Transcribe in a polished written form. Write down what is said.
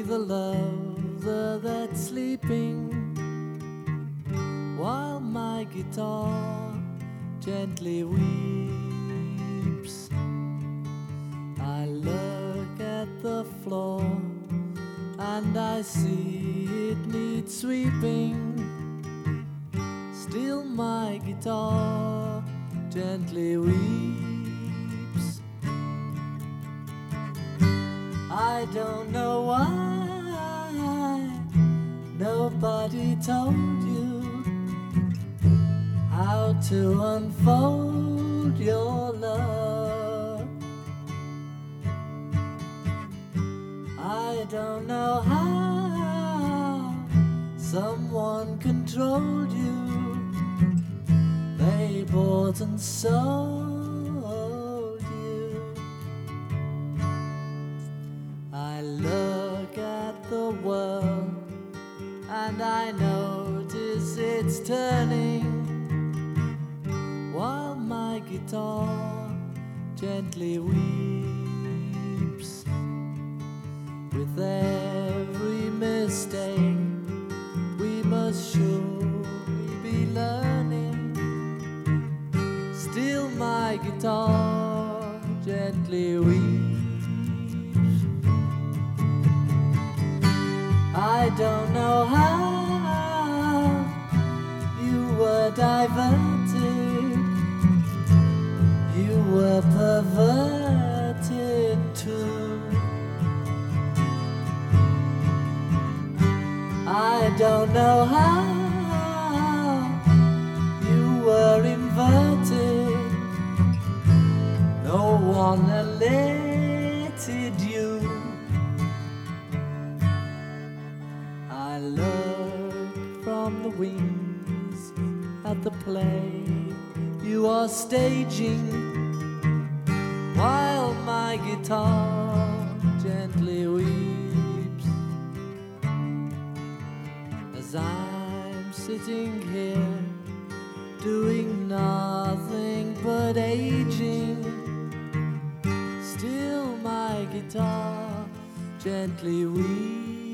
the lover that's sleeping, while my guitar gently weeps. I look at the floor and I see it needs sweeping. Still my guitar gently weeps. I don't know why nobody told you how to unfold your love. I don't know how someone controlled you. They bought and sold you. I look at the world and I notice it's turning, while my guitar gently weeps. With every mistake we must surely be learning. Still my guitar gently weeps. I don't know how you were diverted, you were perverted too. I don't know how you were inverted. No one elated you. I look from the wings at the play you are staging, while my guitar gently weeps. As I'm sitting here doing nothing but aging, still my guitar gently weeps.